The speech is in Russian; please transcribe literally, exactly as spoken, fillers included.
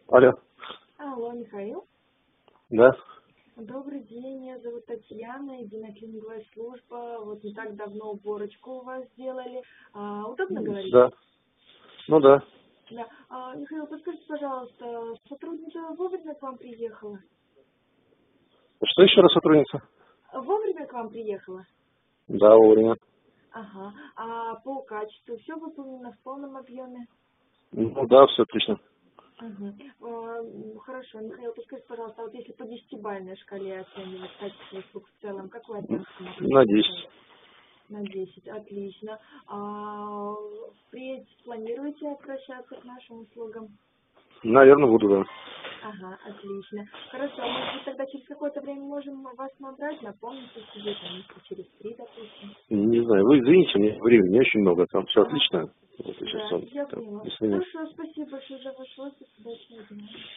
Алло. Алло, Михаил. Да. Добрый день, меня зовут Татьяна, единоклининговая служба. Вот не так давно уборочку у вас сделали. А, удобно говорить? Да. Ну да. Да. А, Михаил, подскажите, пожалуйста, сотрудница вовремя к вам приехала? Что еще раз, сотрудница? Вовремя к вам приехала? Да, вовремя. Ага. А по качеству все выполнено в полном объеме? Ну да, все отлично. Угу. А, хорошо, Михаил, подскажите, пожалуйста, вот если по десятибалльной шкале оценивать качество услуг в целом, какую оценку можете На поставить? десять. На десять, отлично. А впредь планируете обращаться к нашим услугам? Наверное, буду, да. Ага, отлично. Хорошо, а может быть тогда через какое-то время можем вас набрать, напомните себе, там, месяца через три, допустим. Не знаю, вы извините, мне времени не очень много, там все Ага. отлично. Вот, и сейчас Да, он, я там, поняла. извините. Хорошо, спасибо большое за ваш отзыв. Удачного дня.